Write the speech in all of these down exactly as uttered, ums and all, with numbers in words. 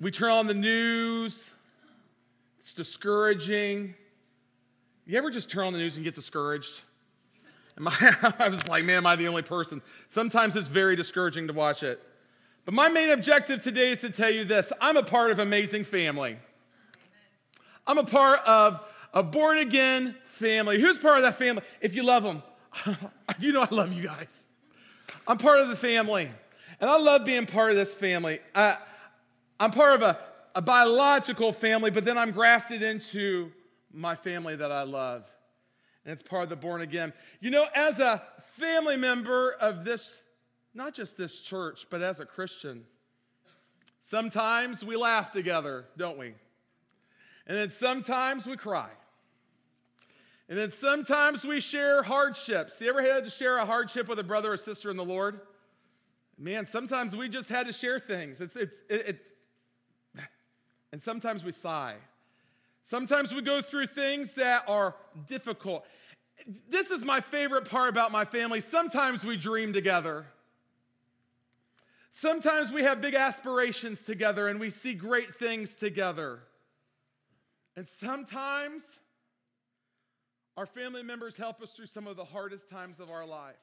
We turn on the news. It's discouraging. You ever just turn on the news and get discouraged? Am I, I was like, man, am I the only person? Sometimes it's very discouraging to watch it. But my main objective today is to tell you this. I'm a part of an amazing family. I'm a part of a born-again family. Who's part of that family? If you love them. You know I love you guys. I'm part of the family. And I love being part of this family. I, I'm part of a, a biological family, but then I'm grafted into my family that I love. And it's part of the born again. You know, as a family member of this, not just this church, but as a Christian, sometimes we laugh together, don't we? And then sometimes we cry. And then sometimes we share hardships. You ever had to share a hardship with a brother or sister in the Lord? Man, sometimes we just had to share things. It's, it's, it, it's, and sometimes we sigh. Sometimes we go through things that are difficult. This is my favorite part about my family. Sometimes we dream together. Sometimes we have big aspirations together and we see great things together. And sometimes our family members help us through some of the hardest times of our life.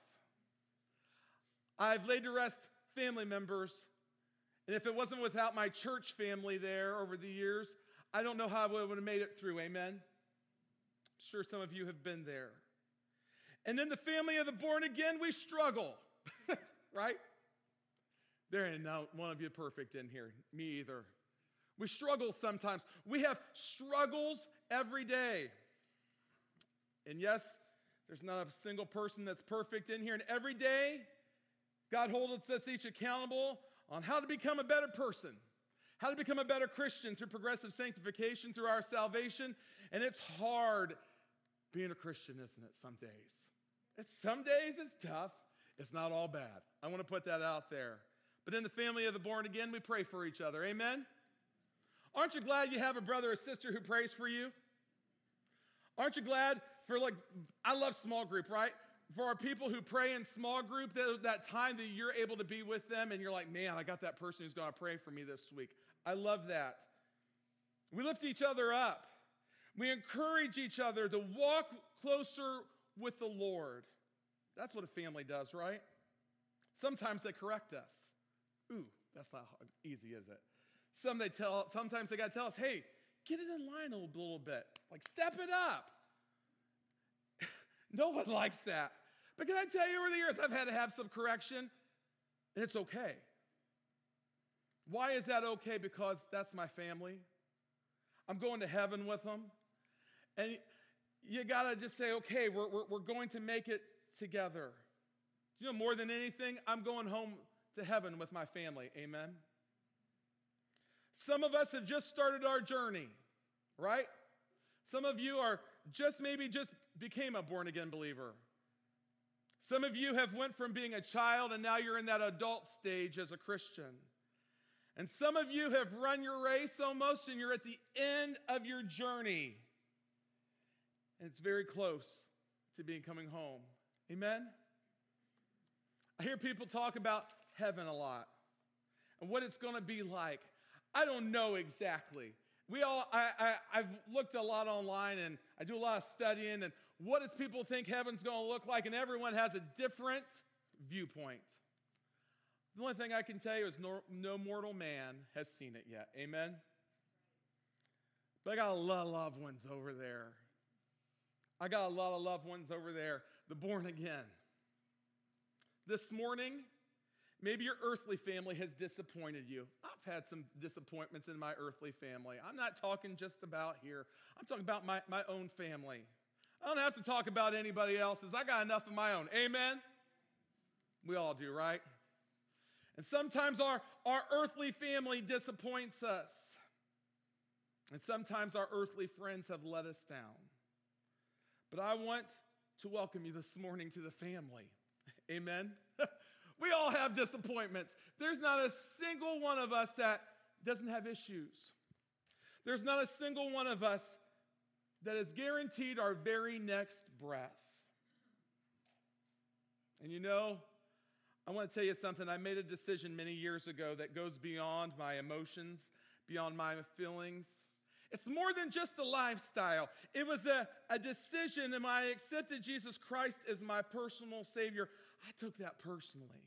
I've laid to rest family members, and if it wasn't without my church family there over the years, I don't know how I would have made it through, amen? I'm sure some of you have been there. And in the family of the born again, we struggle, right? There ain't no one of you perfect in here, me either. We struggle sometimes. We have struggles every day. And yes, there's not a single person that's perfect in here. And every day, God holds us each accountable on how to become a better person, how to become a better Christian through progressive sanctification, through our salvation. And it's hard being a Christian, isn't it, some days? It's, some days it's tough. It's not all bad. I want to put that out there. But in the family of the born again, we pray for each other. Amen? Aren't you glad you have a brother or sister who prays for you? Aren't you glad for, like, I love small group, right? For our people who pray in small group, that, that time that you're able to be with them and you're like, man, I got that person who's going to pray for me this week. I love that. We lift each other up. We encourage each other to walk closer with the Lord. That's what a family does, right? Sometimes they correct us. Ooh, that's not easy, is it? Some they tell, sometimes they got to tell us, hey, get it in line a little, little bit. Like, step it up. No one likes that. But can I tell you, over the years, I've had to have some correction, and it's okay. Why is that okay? Because that's my family. I'm going to heaven with them. And you got to just say, okay, we're, we're, we're going to make it together. You know, more than anything, I'm going home to heaven with my family. Amen? Some of us have just started our journey, right? Some of you are just maybe just became a born-again believer. Some of you have went from being a child and now you're in that adult stage as a Christian. And some of you have run your race almost and you're at the end of your journey. And it's very close to being coming home. Amen? I hear people talk about heaven a lot and what it's going to be like. I don't know exactly. We all, I, I, I've looked a lot online and I do a lot of studying and what does people think heaven's going to look like? And everyone has a different viewpoint. The only thing I can tell you is no, no mortal man has seen it yet. Amen? But I got a lot of loved ones over there. I got a lot of loved ones over there, the born again. This morning, maybe your earthly family has disappointed you. I've had some disappointments in my earthly family. I'm not talking just about here. I'm talking about my, my own family. I don't have to talk about anybody else's. I got enough of my own. Amen? We all do, right? And sometimes our, our earthly family disappoints us. And sometimes our earthly friends have let us down. But I want to welcome you this morning to the family. Amen? We all have disappointments. There's not a single one of us that doesn't have issues. There's not a single one of us that is guaranteed our very next breath. And you know, I want to tell you something. I made a decision many years ago that goes beyond my emotions, beyond my feelings. It's more than just a lifestyle. It was a, a decision, and when I accepted Jesus Christ as my personal Savior, I took that personally.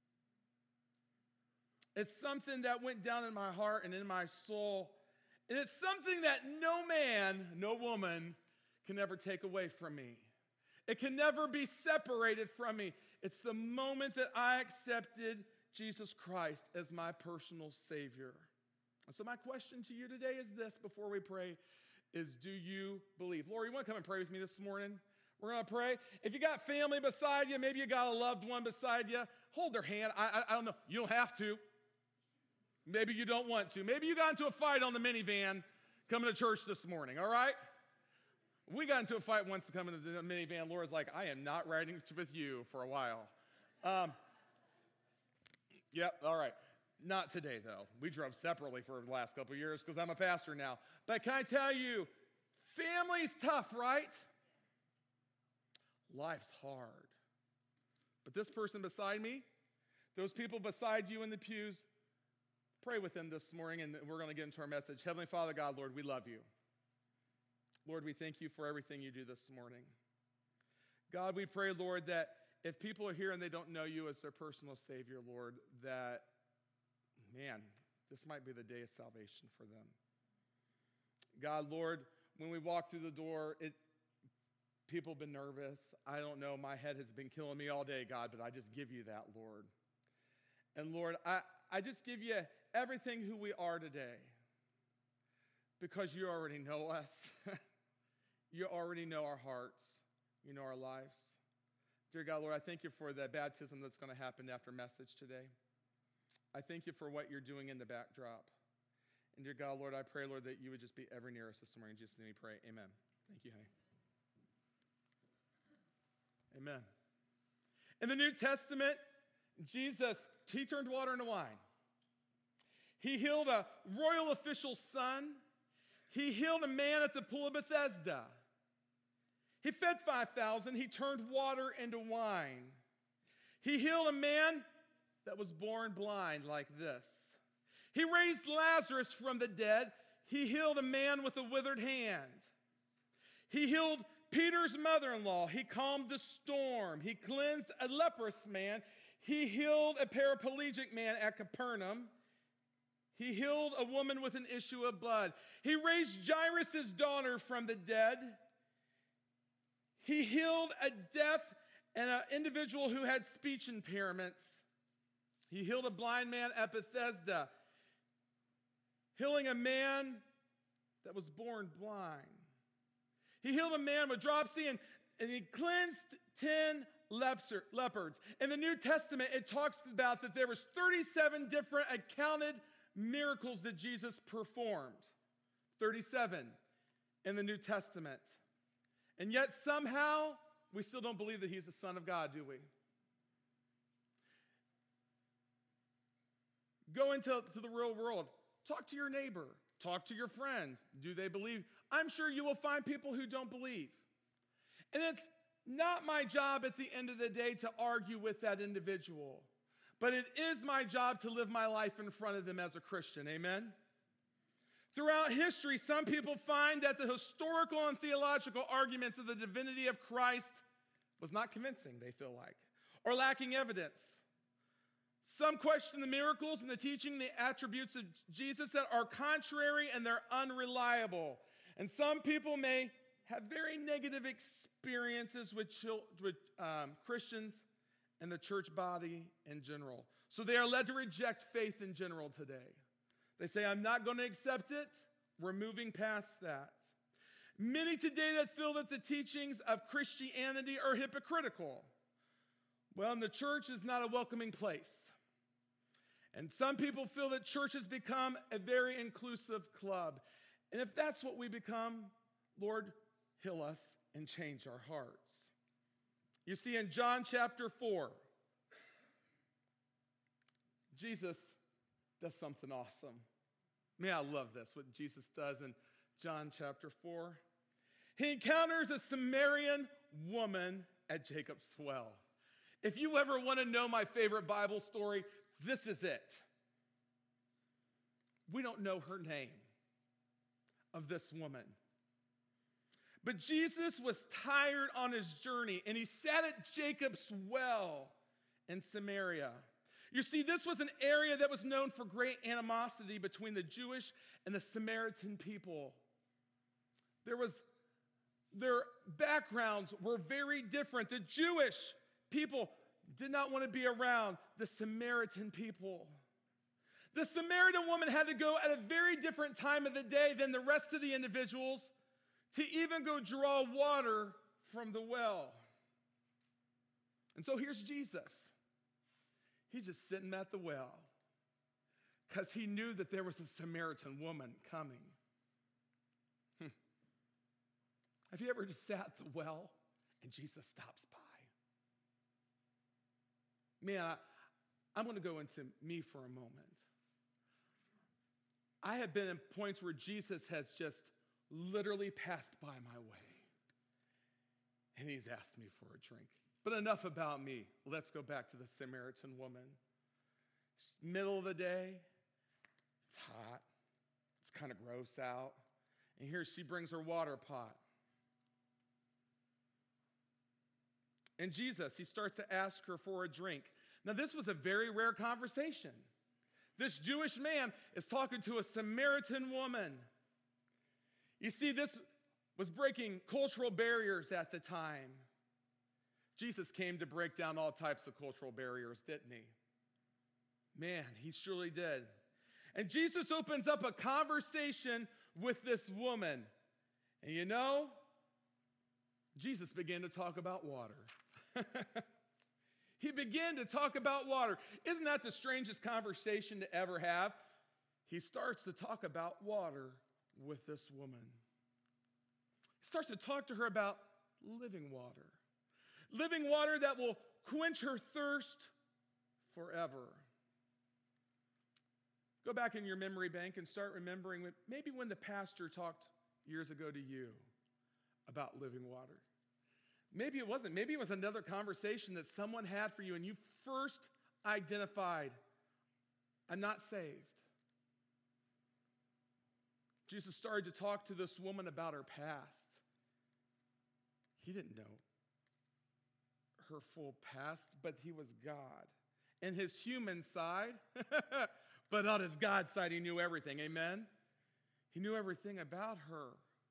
It's something that went down in my heart and in my soul, and it's something that no man, no woman can ever take away from me. It can never be separated from me. It's the moment that I accepted Jesus Christ as my personal Savior. And so my question to you today is this, before we pray, is do you believe? Laura, you want to come and pray with me this morning? We're going to pray. If you got family beside you, maybe you got a loved one beside you, hold their hand. I, I, I don't know. You don't have to. Maybe you don't want to. Maybe you got into a fight on the minivan coming to church this morning, all right? We got into a fight once coming to the minivan. Laura's like, I am not riding with you for a while. Um, yep, all right. Not today, though. We drove separately for the last couple of years because I'm a pastor now. But can I tell you, family's tough, right? Life's hard. But this person beside me, those people beside you in the pews, pray with them this morning, and we're going to get into our message. Heavenly Father, God, Lord, we love you. Lord, we thank you for everything you do this morning. God, we pray, Lord, that if people are here and they don't know you as their personal Savior, Lord, that man, this might be the day of salvation for them. God, Lord, when we walk through the door, it, people have been nervous. I don't know, my head has been killing me all day, God, but I just give you that, Lord. And Lord, I, I just give you everything who we are today because you already know us. You already know our hearts. You know our lives. Dear God, Lord, I thank you for the baptism that's going to happen after message today. I thank you for what you're doing in the backdrop. And dear God, Lord, I pray, Lord, that you would just be ever near us this morning. In Jesus' name we pray. Amen. Thank you, honey. Amen. In the New Testament, Jesus, he turned water into wine. He healed a royal official's son. He healed a man at the pool of Bethesda. He fed five thousand. He turned water into wine. He healed a man that was born blind like this. He raised Lazarus from the dead. He healed a man with a withered hand. He healed Peter's mother-in-law. He calmed the storm. He cleansed a leprous man. He healed a paraplegic man at Capernaum. He healed a woman with an issue of blood. He raised Jairus' daughter from the dead. He healed a deaf and an individual who had speech impairments. He healed a blind man at Bethesda, healing a man that was born blind. He healed a man with dropsy, and, and he cleansed ten leper, leopards. In the New Testament, it talks about that there was thirty-seven different accounted miracles that Jesus performed. thirty-seven in the New Testament. And yet somehow, we still don't believe that he's the Son of God, do we? Go into to the real world. Talk to your neighbor. Talk to your friend. Do they believe? I'm sure you will find people who don't believe. And it's not my job at the end of the day to argue with that individual. But it is my job to live my life in front of them as a Christian. Amen? Throughout history, some people find that the historical and theological arguments of the divinity of Christ was not convincing, they feel like, or lacking evidence. Some question the miracles and the teaching, the attributes of Jesus that are contrary and they're unreliable. And some people may have very negative experiences with, with um, Christians and the church body in general. So they are led to reject faith in general today. They say, I'm not going to accept it. We're moving past that. Many today that feel that the teachings of Christianity are hypocritical. Well, and the church is not a welcoming place. And some people feel that church has become a very inclusive club. And if that's what we become, Lord, heal us and change our hearts. You see, in John chapter four, Jesus does something awesome. Man, I love this, what Jesus does in John chapter four. He encounters a Samaritan woman at Jacob's well. If you ever want to know my favorite Bible story, this is it. We don't know her name of this woman. But Jesus was tired on his journey, and he sat at Jacob's well in Samaria. You see, this was an area that was known for great animosity between the Jewish and the Samaritan people. There was, their backgrounds were very different. The Jewish people did not want to be around the Samaritan people. The Samaritan woman had to go at a very different time of the day than the rest of the individuals to even go draw water from the well. And so here's Jesus. He's just sitting at the well because he knew that there was a Samaritan woman coming. Hmm. Have you ever just sat at the well and Jesus stops by? Man, I, I'm going to go into me for a moment. I have been in points where Jesus has just literally passed by my way. And he's asked me for a drink. But enough about me. Let's go back to the Samaritan woman. It's middle of the day. It's hot. It's kind of gross out. And here she brings her water pot. And Jesus, he starts to ask her for a drink. Now, this was a very rare conversation. This Jewish man is talking to a Samaritan woman. You see, this was breaking cultural barriers at the time. Jesus came to break down all types of cultural barriers, didn't he? Man, he surely did. And Jesus opens up a conversation with this woman. And you know, Jesus began to talk about water. He began to talk about water. Isn't that the strangest conversation to ever have? He starts to talk about water with this woman. He starts to talk to her about living water. Living water that will quench her thirst forever. Go back in your memory bank and start remembering when, maybe when the pastor talked years ago to you about living water. Maybe it wasn't. Maybe it was another conversation that someone had for you and you first identified, I'm not saved. Jesus started to talk to this woman about her past. He didn't know her full past, but he was God. And his human side, but on his God side, he knew everything. Amen? He knew everything about her.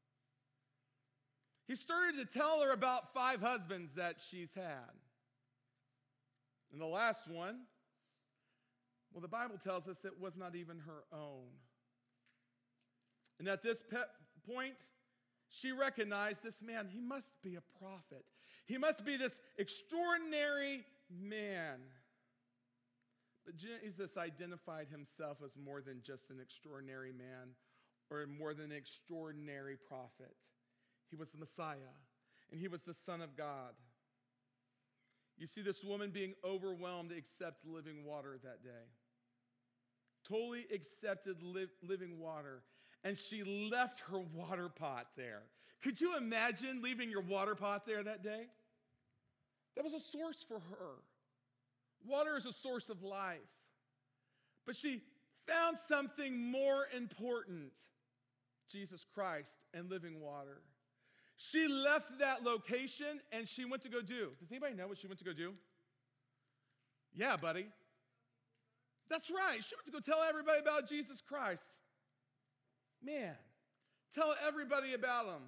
He started to tell her about five husbands that she's had. And the last one, well, the Bible tells us it was not even her own. And at this pe- point, she recognized this man, he must be a prophet. He must be this extraordinary man. But Jesus identified himself as more than just an extraordinary man or more than an extraordinary prophet. He was the Messiah, and he was the Son of God. You see this woman being overwhelmed to accept living water that day. Totally accepted li- living water. And she left her water pot there. Could you imagine leaving your water pot there that day? That was a source for her. Water is a source of life. But she found something more important, Jesus Christ and living water. She left that location and she went to go do. Does anybody know what she went to go do? Yeah, buddy. That's right. She went to go tell everybody about Jesus Christ. Man, tell everybody about him.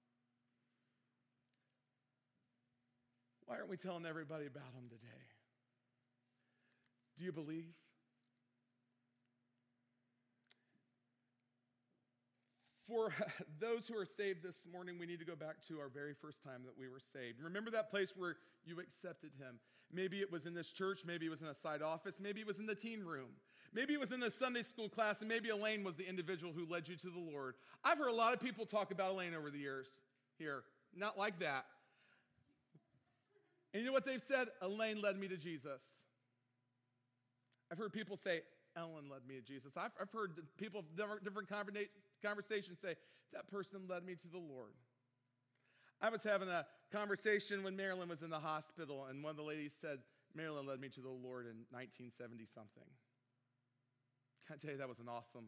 Why aren't we telling everybody about him today? Do you believe? For those who are saved this morning, we need to go back to our very first time that we were saved. Remember that place where you accepted him. Maybe it was in this church, maybe it was in a side office, maybe it was in the teen room. Maybe it was in a Sunday school class, and maybe Elaine was the individual who led you to the Lord. I've heard a lot of people talk about Elaine over the years here. Not like that. And you know what they've said? Elaine led me to Jesus. I've heard people say, Ellen led me to Jesus. I've, I've heard people, different conversations say, that person led me to the Lord. I was having a conversation when Marilyn was in the hospital, and one of the ladies said, Marilyn led me to the Lord in nineteen seventy something. Can I tell you, that was an awesome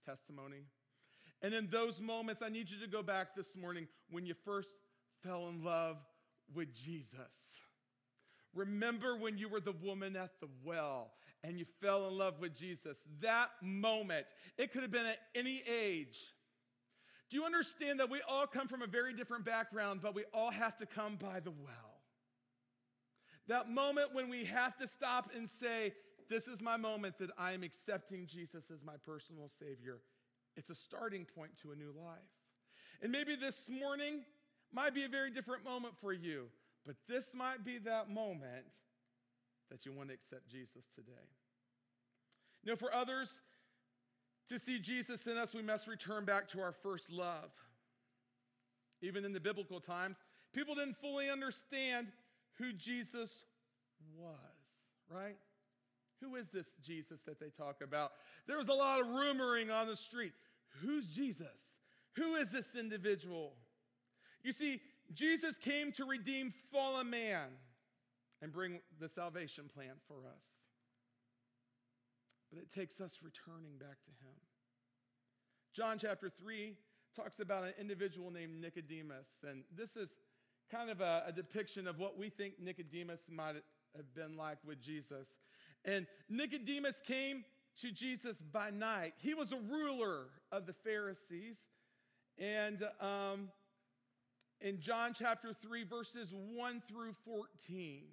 testimony. And in those moments, I need you to go back this morning when you first fell in love with Jesus. Remember when you were the woman at the well and you fell in love with Jesus. That moment, it could have been at any age. Do you understand that we all come from a very different background, but we all have to come by the well? That moment when we have to stop and say, this is my moment that I am accepting Jesus as my personal Savior. It's a starting point to a new life. And maybe this morning might be a very different moment for you, but this might be that moment that you want to accept Jesus today. You know, for others, to see Jesus in us, we must return back to our first love. Even in the biblical times, people didn't fully understand who Jesus was, right? Who is this Jesus that they talk about? There was a lot of rumoring on the street. Who's Jesus? Who is this individual? You see, Jesus came to redeem fallen man and bring the salvation plan for us. But it takes us returning back to him. John chapter three talks about an individual named Nicodemus, and this is kind of a, a depiction of what we think Nicodemus might have been like with Jesus. And Nicodemus came to Jesus by night. He was a ruler of the Pharisees. And um, in John chapter three, verses one through fourteen,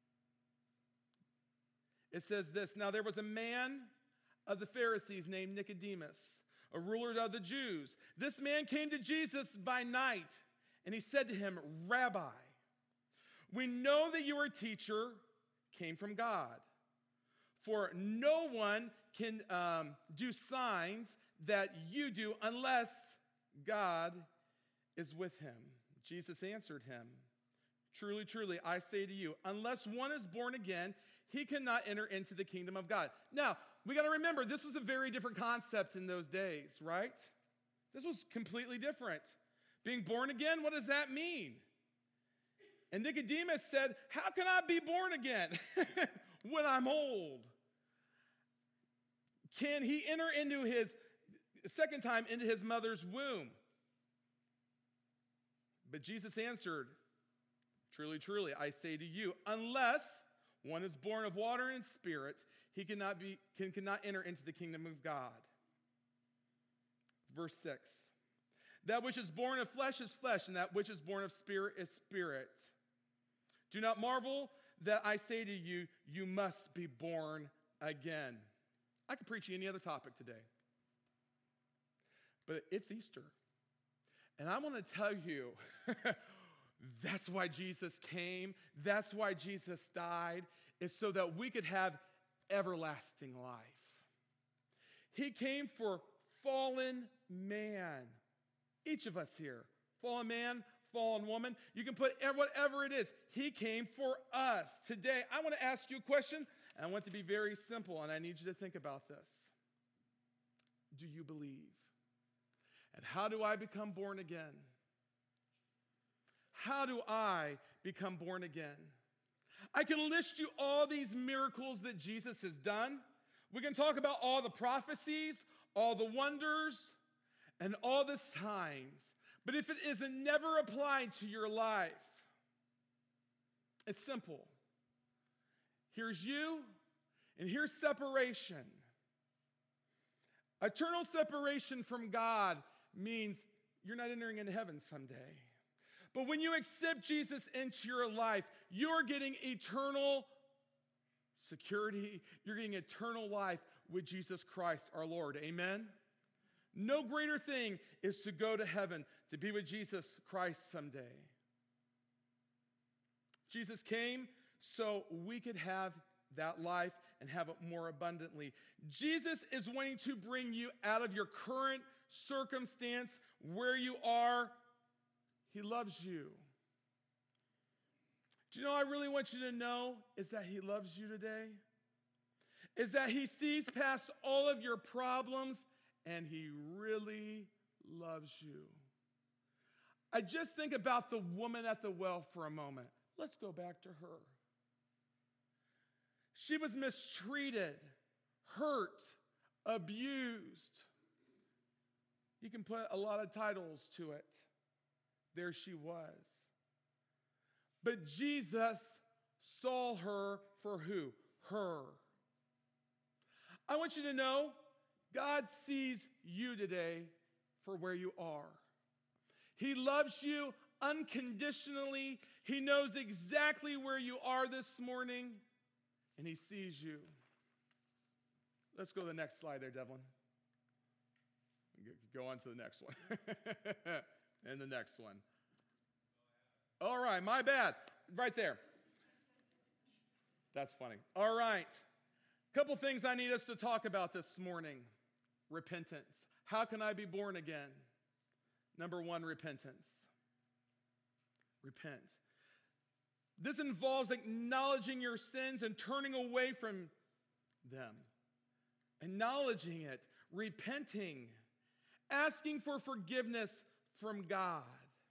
it says this, now there was a man of the Pharisees named Nicodemus, a ruler of the Jews. This man came to Jesus by night, and he said to him, Rabbi, we know that you are a teacher, came from God. For no one can um, do signs that you do unless God is with him. Jesus answered him, truly, truly, I say to you, unless one is born again, he cannot enter into the kingdom of God. Now, we got to remember, this was a very different concept in those days, right? This was completely different. Being born again, what does that mean? And Nicodemus said, how can I be born again when I'm old? Can he enter into his, second time, into his mother's womb? But Jesus answered, truly, truly, I say to you, unless one is born of water and spirit, he cannot be can, cannot enter into the kingdom of God. Verse six. That which is born of flesh is flesh, and that which is born of spirit is spirit. Do not marvel that I say to you, you must be born again. I could preach you any other topic today, but it's Easter. And I want to tell you, that's why Jesus came. That's why Jesus died, is so that we could have everlasting life. He came for fallen man. Each of us here, fallen man, fallen woman, you can put whatever it is. He came for us. Today, I want to ask you a question, and I want it to be very simple, and I need you to think about this. Do you believe? And how do I become born again? How do I become born again? I can list you all these miracles that Jesus has done. We can talk about all the prophecies, all the wonders, and all the signs. But if it isn't never applied to your life, it's simple. Here's you, and here's separation. Eternal separation from God means you're not entering into heaven someday. But when you accept Jesus into your life, you're getting eternal security. You're getting eternal life with Jesus Christ, our Lord. Amen? No greater thing is to go to heaven, to be with Jesus Christ someday. Jesus came so we could have that life and have it more abundantly. Jesus is wanting to bring you out of your current circumstance, where you are. He loves you. Do you know what I really want you to know is that he loves you today? Is that he sees past all of your problems and he really loves you. I just think about the woman at the well for a moment. Let's go back to her. She was mistreated, hurt, abused. You can put a lot of titles to it. There she was. But Jesus saw her for who? Her. I want you to know, God sees you today for where you are. He loves you unconditionally. He knows exactly where you are this morning, and he sees you. Let's go to the next slide there, Devlin. Go on to the next one. And the next one. All right, my bad. Right there. That's funny. All right. A couple things I need us to talk about this morning. Repentance. How can I be born again? Number one, repentance. Repent. This involves acknowledging your sins and turning away from them. Acknowledging it, repenting, asking for forgiveness from God.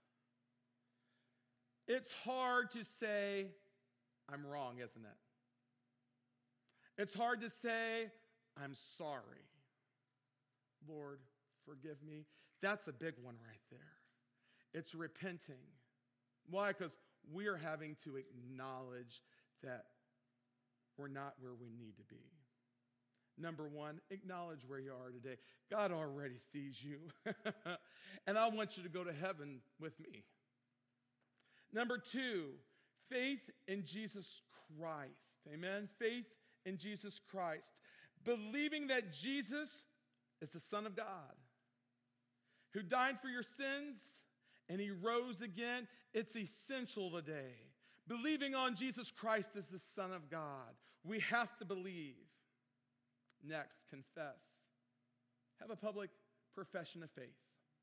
It's hard to say, I'm wrong, isn't it? It's hard to say, I'm sorry. Lord, forgive me. That's a big one right there. It's repenting. Why? Because we are having to acknowledge that we're not where we need to be. Number one, acknowledge where you are today. God already sees you. And I want you to go to heaven with me. Number two, faith in Jesus Christ. Amen? Faith in Jesus Christ. Believing that Jesus is the Son of God, who died for your sins and he rose again. It's essential today. Believing on Jesus Christ as the Son of God. We have to believe. Next, confess. Have a public profession of faith.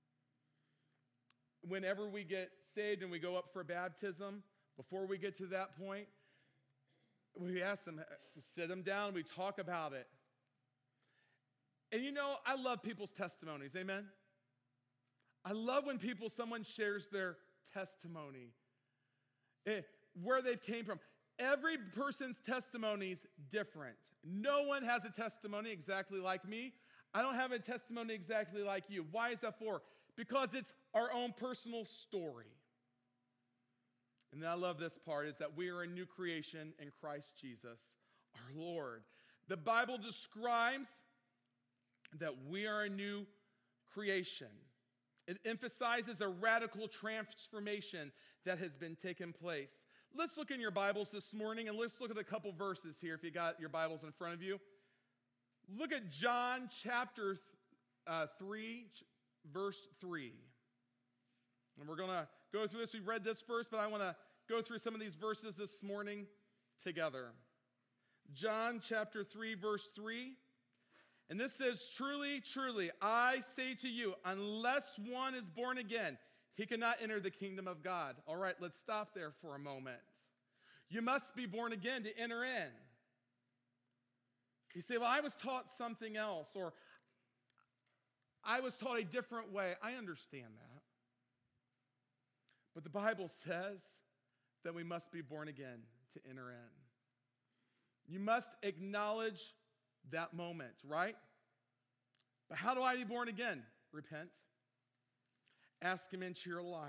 Whenever we get saved and we go up for baptism, before we get to that point, we ask them, sit them down, we talk about it. And you know, I love people's testimonies, amen? I love when people, someone shares their testimony, eh, where they've came from. Every person's testimony is different. No one has a testimony exactly like me. I don't have a testimony exactly like you. Why is that for? Because it's our own personal story. And then I love this part, is that we are a new creation in Christ Jesus, our Lord. The Bible describes that we are a new creation. It emphasizes a radical transformation that has been taken place. Let's look in your Bibles this morning, and let's look at a couple verses here if you got your Bibles in front of you. Look at John chapter uh, three, verse three. And we're going to go through this. We've read this first, but I want to go through some of these verses this morning together. John chapter three, verse three. And this says, truly, truly, I say to you, unless one is born again, he cannot enter the kingdom of God. All right, let's stop there for a moment. You must be born again to enter in. You say, well, I was taught something else, or I was taught a different way. I understand that. But the Bible says that we must be born again to enter in. You must acknowledge that moment, right? But how do I be born again? Repent. Ask him into your life.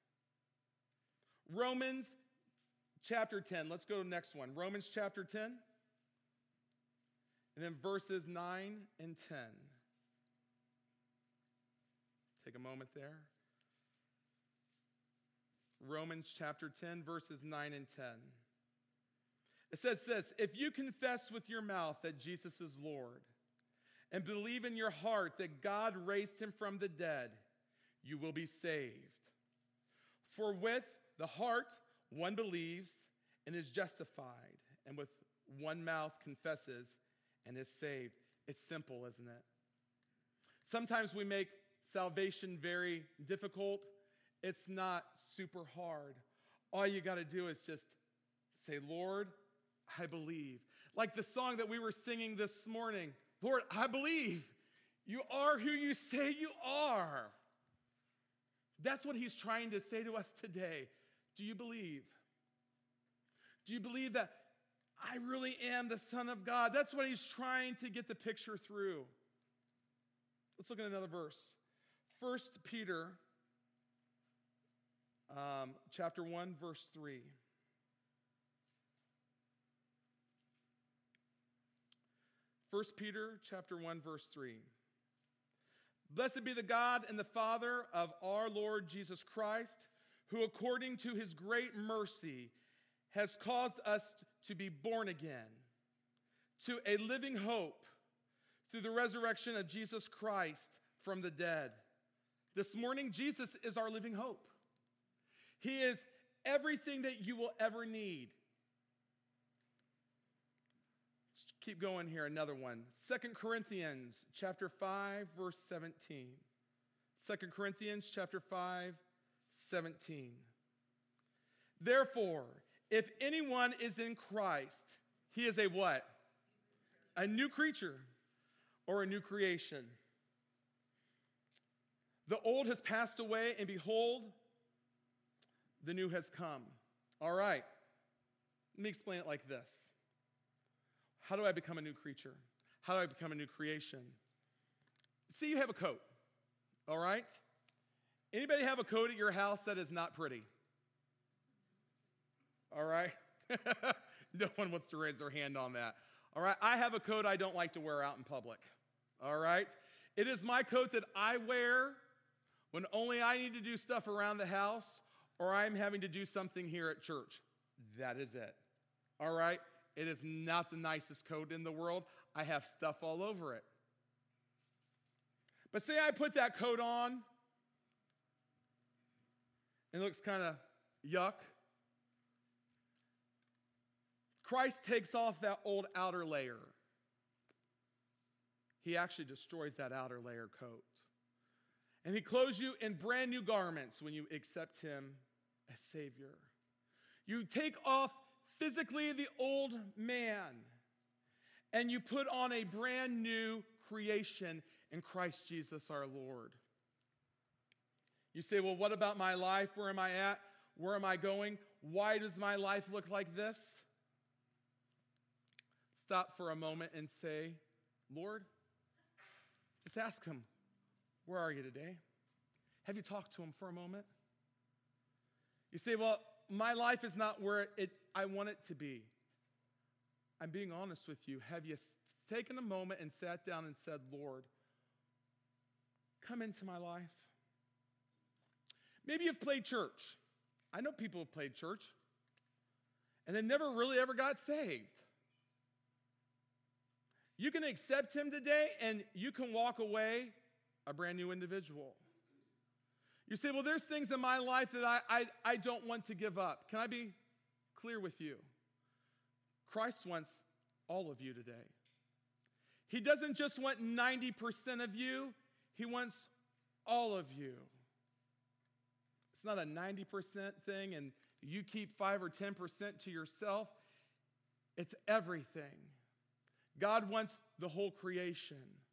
Romans chapter ten. Let's go to the next one. Romans chapter ten. And then verses nine and ten. Take a moment there. Romans chapter ten, verses nine and ten. It says this, if you confess with your mouth that Jesus is Lord and believe in your heart that God raised him from the dead, you will be saved. For with the heart one believes and is justified, and with one mouth confesses and is saved. It's simple, isn't it? Sometimes we make salvation very difficult. It's not super hard. All you got to do is just say, Lord, I believe. Like the song that we were singing this morning, Lord, I believe. You are who you say you are. That's what he's trying to say to us today. Do you believe? Do you believe that I really am the Son of God? That's what he's trying to get the picture through. Let's look at another verse. First Peter um, chapter one, verse three. First Peter chapter one, verse three. Blessed be the God and the Father of our Lord Jesus Christ, who according to his great mercy has caused us to be born again to a living hope through the resurrection of Jesus Christ from the dead. This morning, Jesus is our living hope. He is everything that you will ever need. Let's keep going here, another one. Second Corinthians chapter five, verse seventeen. Second Corinthians chapter five, seventeen. Therefore, if anyone is in Christ, he is a what? A new creature or a new creation. The old has passed away, and behold, the new has come. All right, let me explain it like this. How do I become a new creature? How do I become a new creation? See, you have a coat, all right? Anybody have a coat at your house that is not pretty? All right? No one wants to raise their hand on that. All right, I have a coat I don't like to wear out in public. All right? It is my coat that I wear when only I need to do stuff around the house or I'm having to do something here at church. That is it. All right? It is not the nicest coat in the world. I have stuff all over it. But say I put that coat on, and it looks kind of yuck. Christ takes off that old outer layer. He actually destroys that outer layer coat. And he clothes you in brand new garments when you accept him as Savior. You take off physically the old man, and you put on a brand new creation in Christ Jesus our Lord. You say, well, what about my life? Where am I at? Where am I going? Why does my life look like this? Stop for a moment and say, Lord, just ask him, where are you today? Have you talked to him for a moment? You say, well, my life is not where it, I want it to be. I'm being honest with you. Have you taken a moment and sat down and said, Lord, come into my life? Maybe you've played church. I know people have played church, and they never really ever got saved. You can accept him today, and you can walk away a brand new individual. You say, well, there's things in my life that I, I, I don't want to give up. Can I be clear with you? Christ wants all of you today. He doesn't just want ninety percent of you. He wants all of you. It's not a ninety percent thing, and you keep five or ten percent to yourself. It's everything. God wants the whole creation.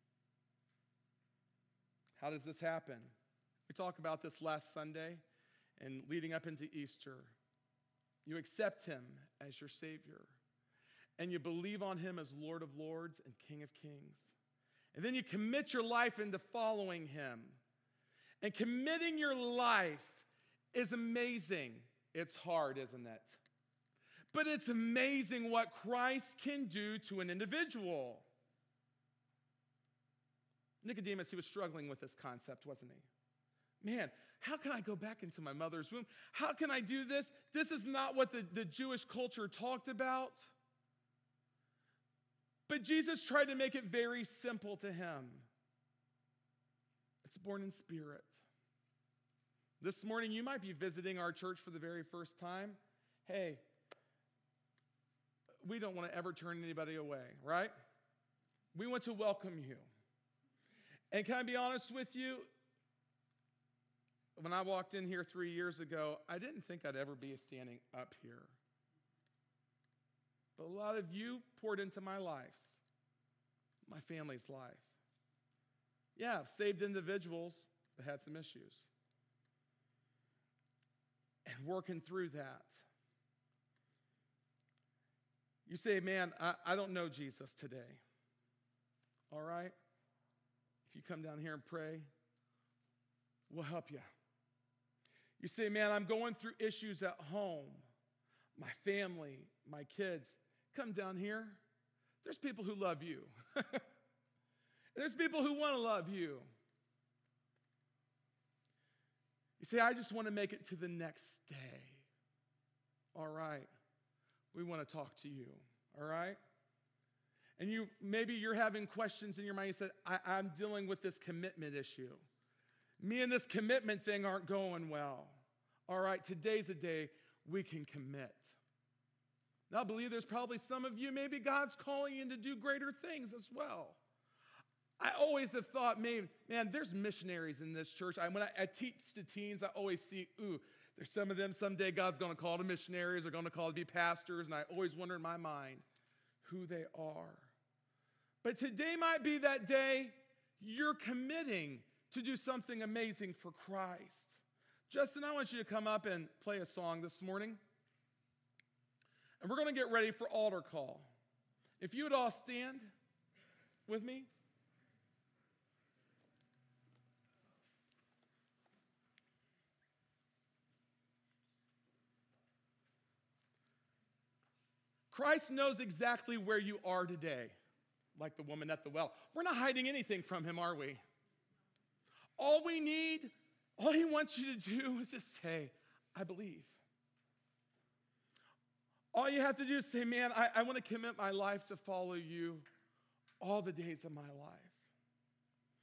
How does this happen? We talked about this last Sunday and leading up into Easter. You accept him as your Savior, and you believe on him as Lord of Lords and King of Kings. And then you commit your life into following him. And committing your life is amazing. It's hard, isn't it? But it's amazing what Christ can do to an individual. Nicodemus, he was struggling with this concept, wasn't he? Man, how can I go back into my mother's womb? How can I do this? This is not what the, the Jewish culture talked about. But Jesus tried to make it very simple to him. It's born in spirit. This morning, you might be visiting our church for the very first time. Hey, we don't want to ever turn anybody away, right? We want to welcome you. And can I be honest with you? When I walked in here three years ago, I didn't think I'd ever be standing up here. But a lot of you poured into my life, my family's life. Yeah, saved individuals that had some issues. And working through that. You say, man, I, I don't know Jesus today. All right? If you come down here and pray, will help you. You say, man, I'm going through issues at home, my family, my kids. Come down here. There's people who love you. There's people who want to love you. You say, I just want to make it to the next day. All right. We want to talk to you. All right. And you maybe you're having questions in your mind. You said, I, I'm dealing with this commitment issue. Me and this commitment thing aren't going well. All right, today's a day we can commit. Now, I believe there's probably some of you, maybe God's calling you to do greater things as well. I always have thought, man, man there's missionaries in this church. I, when I, I teach to teens, I always see, ooh, there's some of them, someday God's going to call to missionaries or going to call to be pastors, and I always wonder in my mind who they are. But today might be that day you're committing to do something amazing for Christ. Justin, I want you to come up and play a song this morning. And we're going to get ready for altar call. If you would all stand with me. Christ knows exactly where you are today, like the woman at the well. We're not hiding anything from him, are we? All we need, all he wants you to do is just say, I believe. All you have to do is say, man, I, I want to commit my life to follow you all the days of my life.